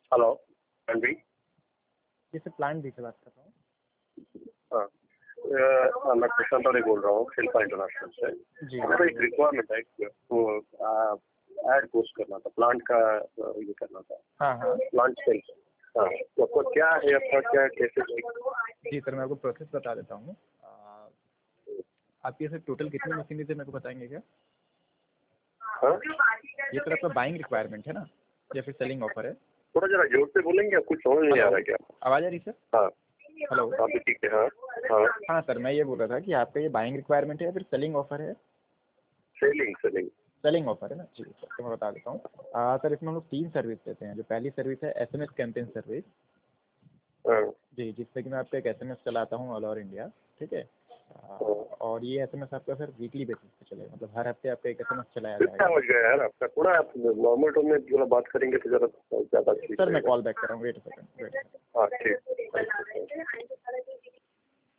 Hello. हाँ जी। जी sir, plant भी से बात कर रहा हूँ। हाँ, मैं कृष्ण तौरे बोल रहा हूँ शिल्पा इंटरनेशनल से। जी मेरा एक रिक्वायरमेंट है वो ऐड पोस्ट करना था, प्लांट का ये करना था। हाँ हाँ प्लांट सेल। हाँ, तो आपको क्या है, आपका क्या कैसे? जी सर, मैं आपको प्रोसेस बता देता हूँ। आपके सर टोटल कितनी मशीनरी थे मेरे को बताएंगे क्या? हाँ, ये सर आपका बाइंग रिक्वायरमेंट है ना, या फिर सेलिंग ऑफर है? थोड़ा जरा जोर से बोलेंगे, आपको समझ नहीं आ रहा है क्या? आवाज़ आ रही सर? हाँ हेलो। अभी ठीक है। हाँ हाँ, हाँ सर, मैं ये बोल रहा था कि आपका ये बाइंग रिक्वायरमेंट है या फिर सेलिंग ऑफर है? Selling selling. सेलिंग ऑफर है ना, जी सर, तो मैं बता देता हूँ। सर इसमें हम लोग 3 सर्विस देते हैं। जो पहली सर्विस है SMS कैंपेन सर्विस। हाँ जी, जिससे कि मैं आपका एक SMS चलाता हूँ ऑल ओवर इंडिया, ठीक है। हाँ। और ये SMS आपका सर वीकली बेसिस पे चलेगा, मतलब हर हफ्ते आपका एक SMS चलाया कितना जाएगा। हो गया यार आपका? थोड़ा आप नॉर्मल टोन में थोड़ा बात करेंगे तो जरा ज़्यादा ठीक सर मैं रहेगा। कॉल बैक कर रहा हूँ, वेट अ सेकंड, वेट। हाँ ठीक।